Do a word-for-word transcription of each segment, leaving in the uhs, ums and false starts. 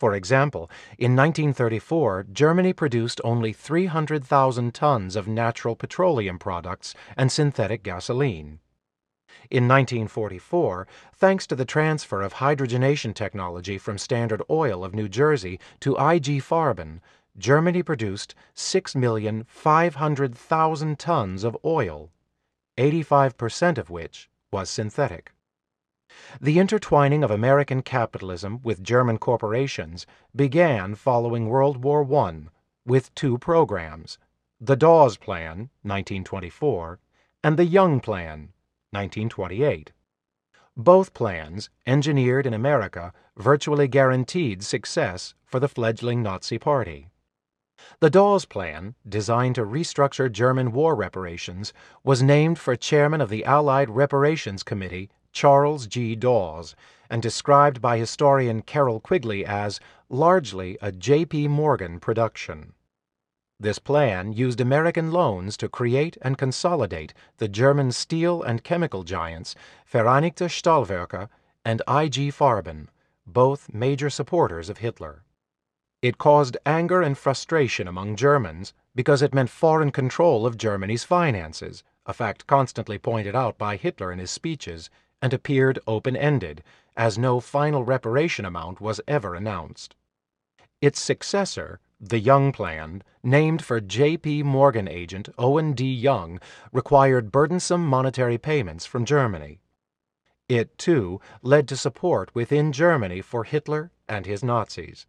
For example, in nineteen thirty-four, Germany produced only three hundred thousand tons of natural petroleum products and synthetic gasoline. In nineteen forty-four, thanks to the transfer of hydrogenation technology from Standard Oil of New Jersey to I G Farben, Germany produced six million five hundred thousand tons of oil, eighty-five percent of which was synthetic. The intertwining of American capitalism with German corporations began following World War One with two programs, the Dawes Plan, nineteen twenty-four, and the Young Plan, nineteen twenty-eight. Both plans, engineered in America, virtually guaranteed success for the fledgling Nazi Party. The Dawes Plan, designed to restructure German war reparations, was named for chairman of the Allied Reparations Committee, Charles G. Dawes, and described by historian Carroll Quigley as largely a J P. Morgan production. This plan used American loans to create and consolidate the German steel and chemical giants Vereinigte Stahlwerke and I G Farben, both major supporters of Hitler. It caused anger and frustration among Germans because it meant foreign control of Germany's finances, a fact constantly pointed out by Hitler in his speeches, and appeared open-ended, as no final reparation amount was ever announced. Its successor, the Young Plan, named for J P. Morgan agent Owen D. Young, required burdensome monetary payments from Germany. It, too, led to support within Germany for Hitler and his Nazis.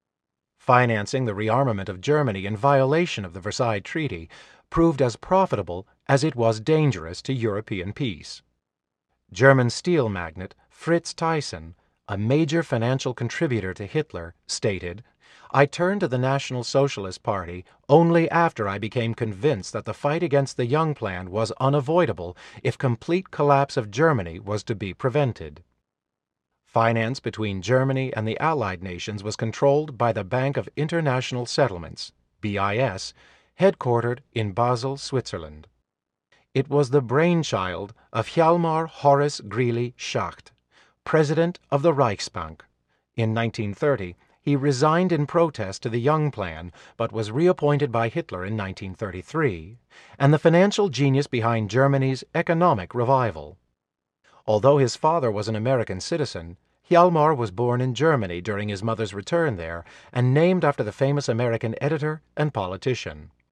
Financing the rearmament of Germany in violation of the Versailles Treaty proved as profitable as it was dangerous to European peace. German steel magnate Fritz Thyssen, a major financial contributor to Hitler, stated, "I turned to the National Socialist Party only after I became convinced that the fight against the Young Plan was unavoidable if complete collapse of Germany was to be prevented." Finance between Germany and the Allied nations was controlled by the Bank of International Settlements, B I S, headquartered in Basel, Switzerland. It was the brainchild of Hjalmar Horace Greeley Schacht, president of the Reichsbank. In nineteen thirty, he resigned in protest to the Young Plan, but was reappointed by Hitler in nineteen thirty-three, and the financial genius behind Germany's economic revival. Although his father was an American citizen, Hjalmar was born in Germany during his mother's return there and named after the famous American editor and politician.